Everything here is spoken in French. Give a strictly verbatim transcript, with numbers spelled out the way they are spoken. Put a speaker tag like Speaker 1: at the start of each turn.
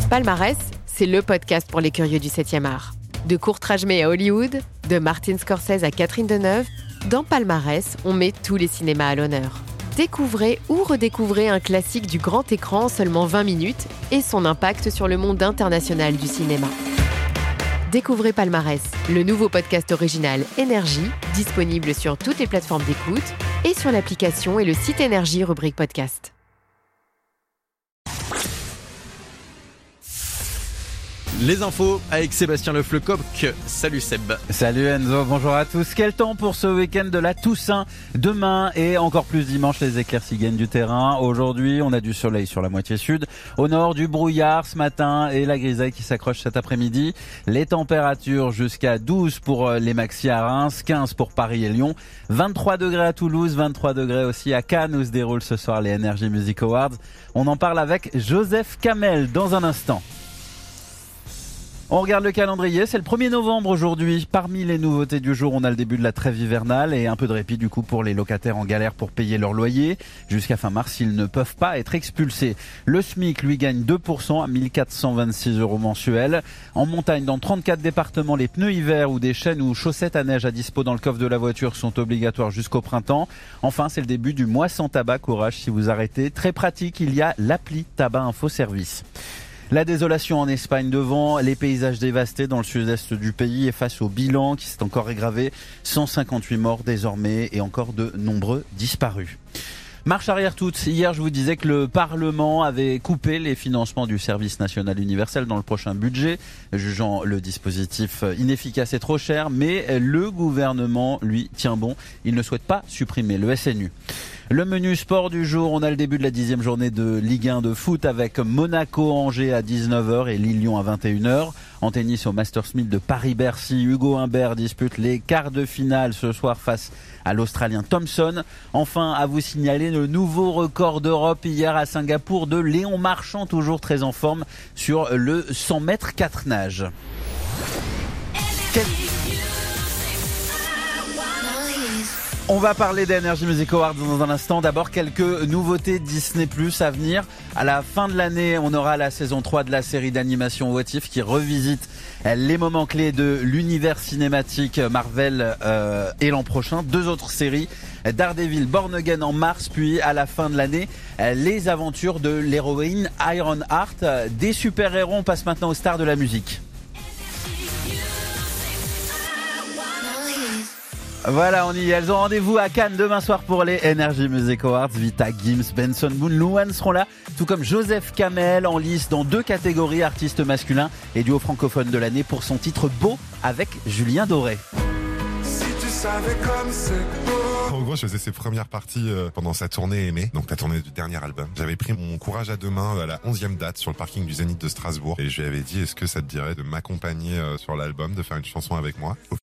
Speaker 1: Palmarès, c'est le podcast pour les curieux du septième art. De Kurt Rajmé à Hollywood, de Martin Scorsese à Catherine Deneuve, dans Palmarès, on met tous les cinémas à l'honneur. Découvrez ou redécouvrez un classique du grand écran en seulement vingt minutes et son impact sur le monde international du cinéma. Découvrez Palmarès, le nouveau podcast original Énergie, disponible sur toutes les plateformes d'écoute et sur l'application et le site Énergie rubrique podcast.
Speaker 2: Les infos avec Sébastien Leflecoq. Salut Seb.
Speaker 3: Salut Enzo, bonjour à tous. Quel temps pour ce week-end de la Toussaint. Demain et encore plus dimanche, les éclaircies gagnent du terrain. Aujourd'hui, on a du soleil sur la moitié sud. Au nord, du brouillard ce matin et la grisaille qui s'accroche cet après-midi. Les températures jusqu'à douze pour les maxi à Reims, quinze pour Paris et Lyon, vingt-trois degrés à Toulouse, vingt-trois degrés aussi à Cannes où se déroulent ce soir les Energy Music Awards. On en parle avec Joseph Kamel dans un instant. On regarde le calendrier, c'est le premier novembre aujourd'hui. Parmi les nouveautés du jour, on a le début de la trêve hivernale et un peu de répit du coup pour les locataires en galère pour payer leur loyer. Jusqu'à fin mars, ils ne peuvent pas être expulsés. Le SMIC, lui, gagne deux pour cent à mille quatre cent vingt-six euros mensuels. En montagne, dans trente-quatre départements, les pneus hiver ou des chaînes ou chaussettes à neige à dispo dans le coffre de la voiture sont obligatoires jusqu'au printemps. Enfin, c'est le début du mois sans tabac. Courage si vous arrêtez. Très pratique, il y a l'appli Tabac Info Service. La désolation en Espagne devant, les paysages dévastés dans le sud-est du pays et face au bilan qui s'est encore aggravé, cent cinquante-huit morts désormais et encore de nombreux disparus. Marche arrière toute. Hier, je vous disais que le Parlement avait coupé les financements du service national universel dans le prochain budget, jugeant le dispositif inefficace et trop cher, mais le gouvernement, lui, tient bon. Il ne souhaite pas supprimer le S N U. Le menu sport du jour, on a le début de la dixième journée de Ligue un de foot avec Monaco-Angers à dix-neuf heures et Lille-Lyon à vingt et une heures. En tennis au Masters mille de Paris-Bercy, Hugo Humbert dispute les quarts de finale ce soir face à l'Australien Thompson. Enfin, à vous signaler le nouveau record d'Europe hier à Singapour de Léon Marchand, toujours très en forme sur le cent mètres quatre nages. Quel... On va parler d'Energy Music Awards dans un instant. D'abord, quelques nouveautés Disney plus à venir. À la fin de l'année, on aura la saison trois de la série d'animation What If qui revisite les moments clés de l'univers cinématique Marvel euh, et l'an prochain. Deux autres séries, Daredevil, Born Again en mars, puis à la fin de l'année, les aventures de l'héroïne Ironheart. Des super-héros, on passe maintenant aux stars de la musique. Voilà, on y est. Elles ont rendez-vous à Cannes demain soir pour les Energy Music Awards. Vita, Gims, Benson Boone, Louane seront là, tout comme Joseph Kamel en lice dans deux catégories, artiste masculin et duo francophone de l'année pour son titre Beau avec Julien Doré.
Speaker 4: Si tu savais comme c'est beau.
Speaker 5: En gros, je faisais ses premières parties euh, pendant sa tournée Aimée, donc la tournée du dernier album. J'avais pris mon courage à deux mains à la onzième date sur le parking du Zénith de Strasbourg et je lui avais dit est-ce que ça te dirait de m'accompagner euh, sur l'album, de faire une chanson avec moi.